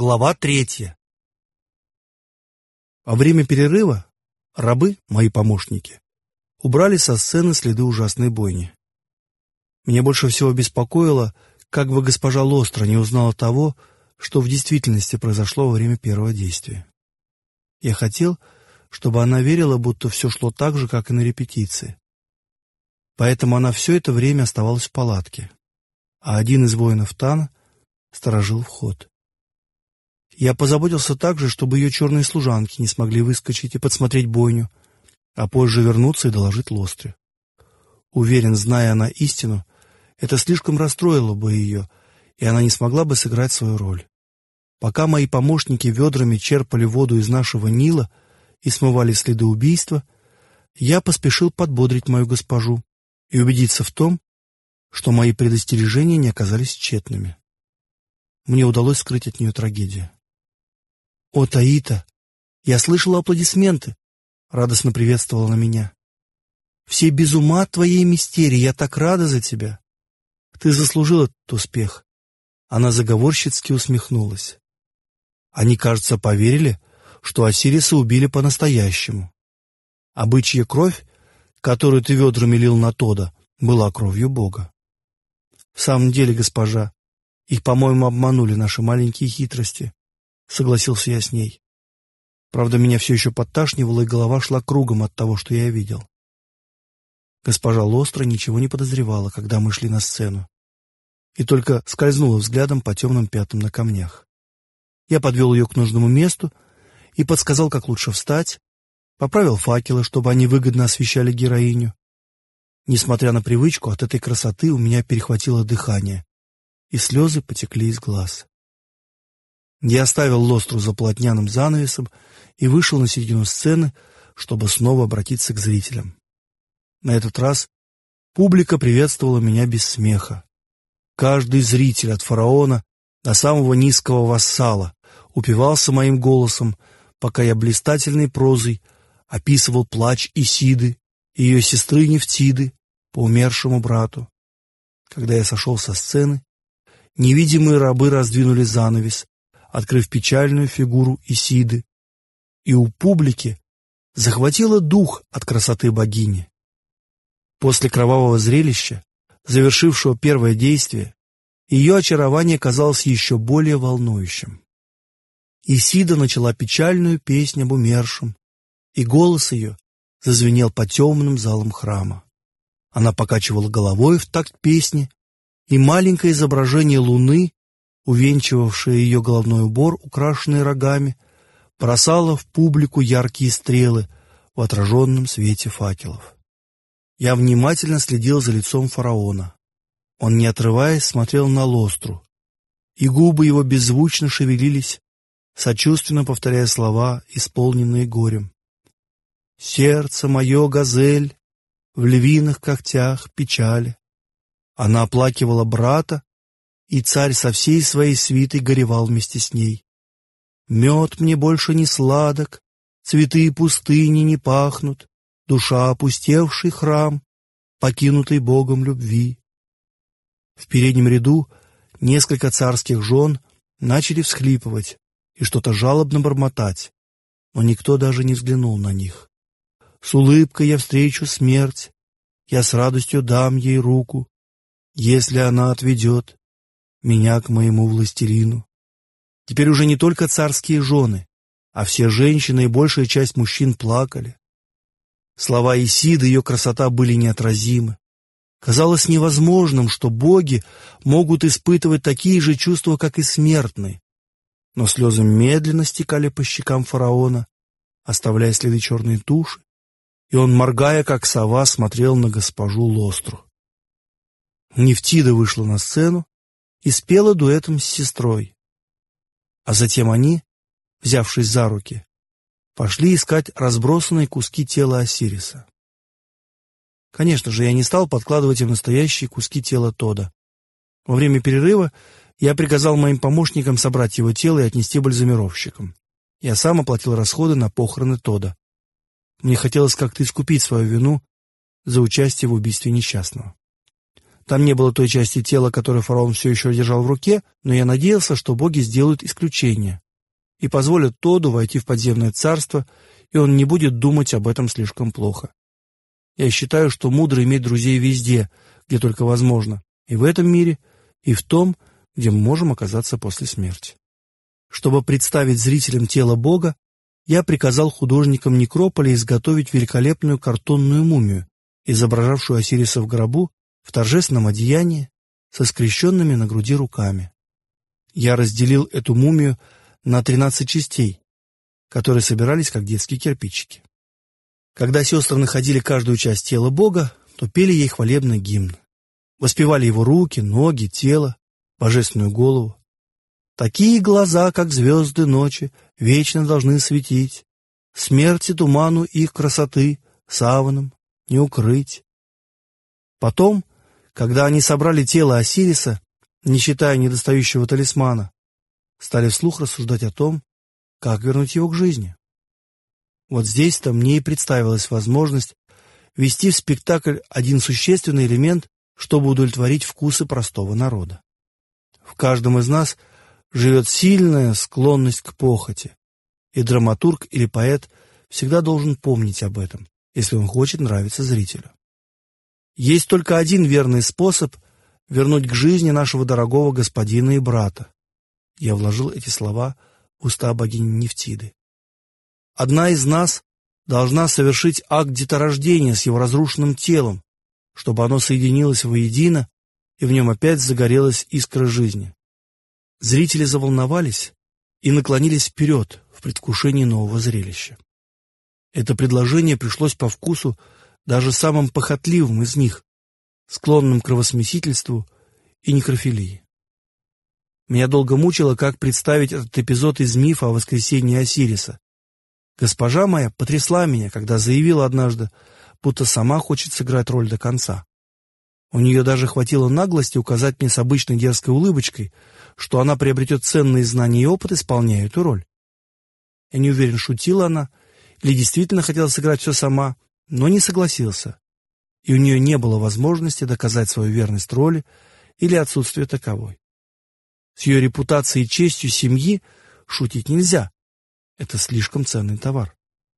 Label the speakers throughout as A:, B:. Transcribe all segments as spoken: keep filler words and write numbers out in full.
A: Глава третья. Во время перерыва рабы, мои помощники, убрали со сцены следы ужасной бойни. Меня больше всего беспокоило, как бы госпожа Лостро не узнала того, что в действительности произошло во время первого действия. Я хотел, чтобы она верила, будто все шло так же, как и на репетиции. Поэтому она все это время оставалась в палатке, а один из воинов Тана сторожил вход. Я позаботился также, чтобы ее черные служанки не смогли выскочить и подсмотреть бойню, а позже вернуться и доложить Лостре. Уверен, зная она истину, это слишком расстроило бы ее, и она не смогла бы сыграть свою роль. Пока мои помощники ведрами черпали воду из нашего Нила и смывали следы убийства, я поспешил подбодрить мою госпожу и убедиться в том, что мои предостережения не оказались тщетными. Мне удалось скрыть от нее трагедию. «О, Таита, я слышала аплодисменты!» — радостно приветствовала она меня. «Все без ума от твоей мистерии, я так рада за тебя! Ты заслужил этот успех!» Она заговорщицки усмехнулась. Они, кажется, поверили, что Осириса убили по-настоящему. А бычья кровь, которую ты ведрами лил на Тода, была кровью Бога. В самом деле, госпожа, их, по-моему, обманули наши маленькие хитрости. Согласился я с ней. Правда, меня все еще подташнивало, и голова шла кругом от того, что я видел. Госпожа Лостро ничего не подозревала, когда мы шли на сцену, и только скользнула взглядом по темным пятнам на камнях. Я подвел ее к нужному месту и подсказал, как лучше встать, поправил факелы, чтобы они выгодно освещали героиню. Несмотря на привычку, от этой красоты у меня перехватило дыхание, и слезы потекли из глаз. Я оставил Лостру за полотняным занавесом и вышел на середину сцены, чтобы снова обратиться к зрителям. На этот раз публика приветствовала меня без смеха. Каждый зритель, от фараона до самого низкого вассала, упивался моим голосом, пока я блистательной прозой описывал плач Исиды и ее сестры Нефтиды по умершему брату. Когда я сошел со сцены, невидимые рабы раздвинули занавес, открыв печальную фигуру Исиды, и у публики захватило дух от красоты богини. После кровавого зрелища, завершившего первое действие, ее очарование казалось еще более волнующим. Исида начала печальную песнь об умершем, и голос ее зазвенел по темным залам храма. Она покачивала головой в такт песни, и маленькое изображение луны, увенчивавшее ее головной убор, украшенный рогами, бросало в публику яркие стрелы в отраженном свете факелов. Я внимательно следил за лицом фараона. Он, не отрываясь, смотрел на Лостру, и губы его беззвучно шевелились, сочувственно повторяя слова, исполненные горем. «Сердце мое, газель, в львиных когтях печали». Она оплакивала брата, и царь со всей своей свитой горевал вместе с ней. «Мед мне больше не сладок, цветы и пустыни не пахнут, душа опустевший храм, покинутый Богом любви». В переднем ряду несколько царских жен начали всхлипывать и что-то жалобно бормотать, но никто даже не взглянул на них. «С улыбкой я встречу смерть, я с радостью дам ей руку, если она отведет меня к моему властелину». Теперь уже не только царские жены, а все женщины и большая часть мужчин плакали. Слова Исиды и ее красота были неотразимы. Казалось невозможным, что боги могут испытывать такие же чувства, как и смертные. Но слезы медленно стекали по щекам фараона, оставляя следы черной туши, и он, моргая, как сова, смотрел на госпожу Лостру. Нефтида вышла на сцену и спела дуэтом с сестрой. А затем они, взявшись за руки, пошли искать разбросанные куски тела Осириса. Конечно же, я не стал подкладывать им настоящие куски тела Тода. Во время перерыва я приказал моим помощникам собрать его тело и отнести бальзамировщикам. Я сам оплатил расходы на похороны Тода. Мне хотелось как-то искупить свою вину за участие в убийстве несчастного. Там не было той части тела, которую фараон все еще держал в руке, но я надеялся, что боги сделают исключение и позволят Тоду войти в подземное царство, и он не будет думать об этом слишком плохо. Я считаю, что мудро иметь друзей везде, где только возможно, и в этом мире, и в том, где мы можем оказаться после смерти. Чтобы представить зрителям тело Бога, я приказал художникам некрополя изготовить великолепную картонную мумию, изображавшую Осириса в гробу в торжественном одеянии со скрещенными на груди руками. Я разделил эту мумию на тринадцать частей, которые собирались как детские кирпичики. Когда сестры находили каждую часть тела Бога, то пели ей хвалебный гимн. Воспевали его руки, ноги, тело, божественную голову. Такие глаза, как звезды ночи, вечно должны светить. Смерти туману их красоты саваном не укрыть. Потом, когда они собрали тело Осириса, не считая недостающего талисмана, стали вслух рассуждать о том, как вернуть его к жизни. Вот здесь-то мне и представилась возможность ввести в спектакль один существенный элемент, чтобы удовлетворить вкусы простого народа. В каждом из нас живет сильная склонность к похоти, и драматург или поэт всегда должен помнить об этом, если он хочет нравиться зрителю. Есть только один верный способ вернуть к жизни нашего дорогого господина и брата. Я вложил эти слова в уста богини Нефтиды. Одна из нас должна совершить акт деторождения с его разрушенным телом, чтобы оно соединилось воедино, и в нем опять загорелась искра жизни. Зрители заволновались и наклонились вперед в предвкушении нового зрелища. Это предложение пришлось по вкусу даже самым похотливым из них, склонным к кровосмесительству и некрофилии. Меня долго мучило, как представить этот эпизод из мифа о воскресении Осириса. Госпожа моя потрясла меня, когда заявила однажды, будто сама хочет сыграть роль до конца. У нее даже хватило наглости указать мне с обычной дерзкой улыбочкой, что она приобретет ценные знания и опыт, исполняя эту роль. Я не уверен, шутила она или действительно хотела сыграть все сама, но не согласился, и у нее не было возможности доказать свою верность роли или отсутствие таковой. С ее репутацией и честью семьи шутить нельзя. Это слишком ценный товар.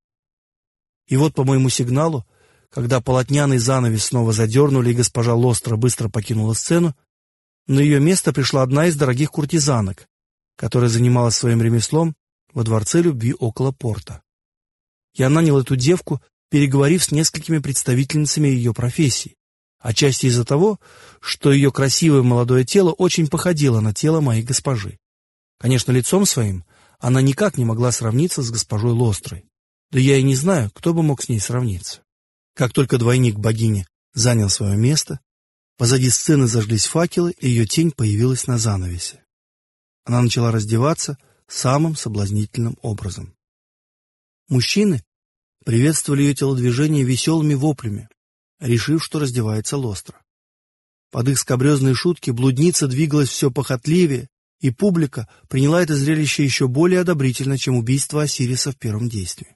A: И вот по моему сигналу, когда полотняный занавес снова задернули и госпожа Лостра быстро покинула сцену, на ее место пришла одна из дорогих куртизанок, которая занималась своим ремеслом во дворце любви около порта. Я нанял эту девку, переговорив с несколькими представительницами ее профессии, отчасти из-за того, что ее красивое молодое тело очень походило на тело моей госпожи. Конечно, лицом своим она никак не могла сравниться с госпожой Лострой, да я и не знаю, кто бы мог с ней сравниться. Как только двойник богини занял свое место, позади сцены зажглись факелы, и ее тень появилась на занавесе. Она начала раздеваться самым соблазнительным образом. Мужчины приветствовали ее телодвижение веселыми воплями, решив, что раздевается Лостра. Под их скабрезные шутки блудница двигалась все похотливее, и публика приняла это зрелище еще более одобрительно, чем убийство Осириса в первом действии.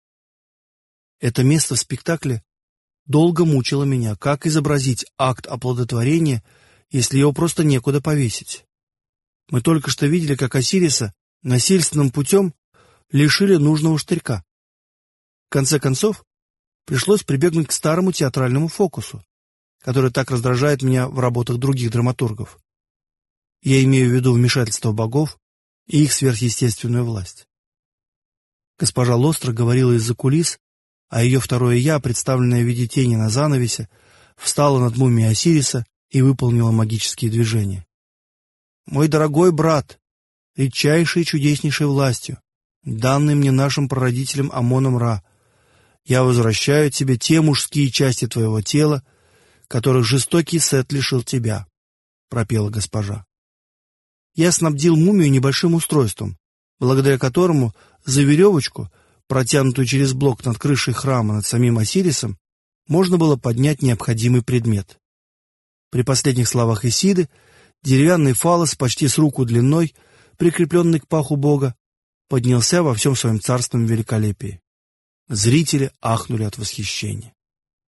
A: Это место в спектакле долго мучило меня, как изобразить акт оплодотворения, если его просто некуда повесить. Мы только что видели, как Осириса насильственным путем лишили нужного штырька. В конце концов, пришлось прибегнуть к старому театральному фокусу, который так раздражает меня в работах других драматургов. Я имею в виду вмешательство богов и их сверхъестественную власть. Госпожа Лостра говорила из-за кулис, а ее второе «я», представленное в виде тени на занавесе, встала над мумией Осириса и выполнила магические движения. «Мой дорогой брат, редчайшей и чудеснейшей властью, данной мне нашим прародителем Амоном Ра, я возвращаю тебе те мужские части твоего тела, которых жестокий Сет лишил тебя», — пропела госпожа. Я снабдил мумию небольшим устройством, благодаря которому за веревочку, протянутую через блок над крышей храма над самим Осирисом, можно было поднять необходимый предмет. При последних словах Исиды деревянный фаллос почти с руку длиной, прикрепленный к паху бога, поднялся во всем своем царственном великолепии. Зрители ахнули от восхищения.